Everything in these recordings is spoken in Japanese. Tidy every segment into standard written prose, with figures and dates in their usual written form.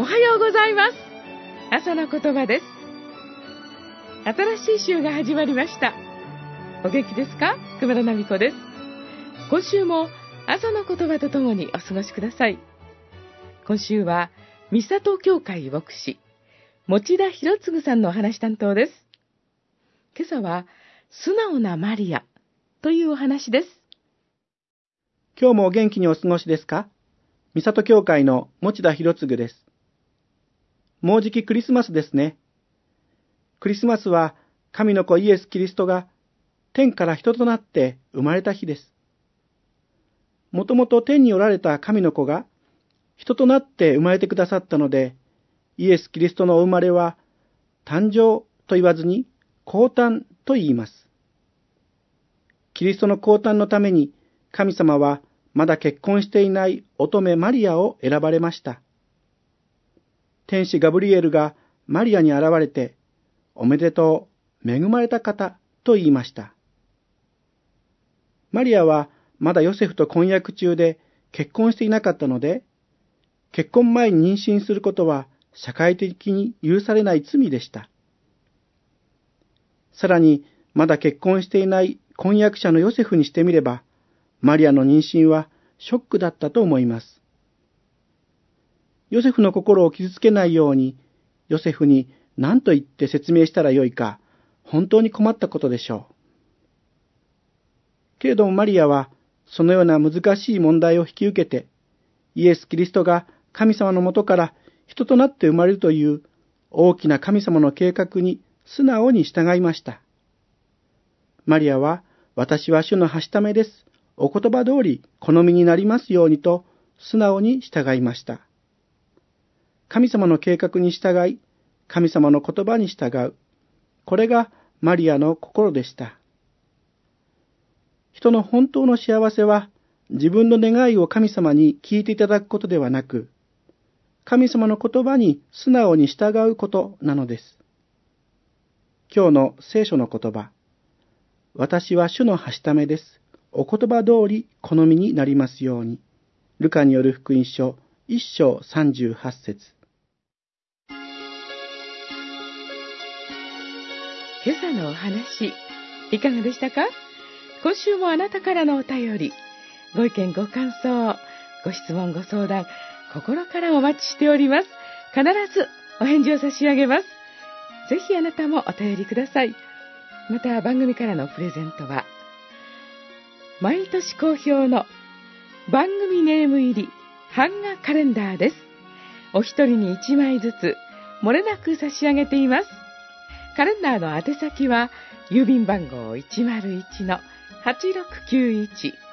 おはようございます。朝の言葉です。新しい週が始まりました。お元気ですか？熊田奈美子です。今週も朝の言葉とともにお過ごしください。今週は三郷教会牧師持田博次さんのお話担当です。今朝は素直なマリアというお話です。 今日もお元気にお過ごしですか？三郷教会の持田博次です。もうじきクリスマスですね。クリスマスは神の子イエス・キリストが天から人となって生まれた日です。もともと天におられた神の子が人となって生まれてくださったので、イエス・キリストのお生まれは誕生と言わずに降誕と言います。キリストの降誕のために神様はまだ結婚していない乙女マリアを選ばれました。天使ガブリエルがマリアに現れて、おめでとう、恵まれた方と言いました。マリアはまだヨセフと婚約中で結婚していなかったので、結婚前に妊娠することは社会的に許されない罪でした。さらに、まだ結婚していない婚約者のヨセフにしてみれば、マリアの妊娠はショックだったと思います。ヨセフの心を傷つけないように、ヨセフに何と言って説明したらよいか、本当に困ったことでしょう。けれどもマリアは、そのような難しい問題を引き受けて、イエス・キリストが神様のもとから人となって生まれるという大きな神様の計画に素直に従いました。マリアは、私は主のはしためです。お言葉通り好みになりますようにと素直に従いました。神様の計画に従い、神様の言葉に従う。これがマリアの心でした。人の本当の幸せは、自分の願いを神様に聞いていただくことではなく、神様の言葉に素直に従うことなのです。今日の聖書の言葉。私は主のはしためです。お言葉通り好みになりますように。ルカによる福音書1章38節。 今朝のお話、いかがでしたか？今週もあなたからのお便り、ご意見ご感想、ご質問ご相談、心からお待ちしております。必ずお返事を差し上げます。ぜひあなたもお便りください。また番組からのプレゼントは、毎年好評の番組ネーム入り版画カレンダーです。お一人に1枚ずつ漏れなく差し上げています。カレンダーの宛先は郵便番号 101-8691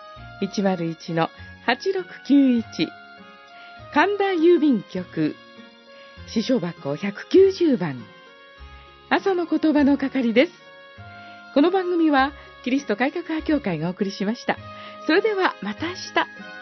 101-8691 神田郵便局支所箱190番朝の言葉の係です。この番組はキリスト改革派教会がお送りしました。それではまた明日。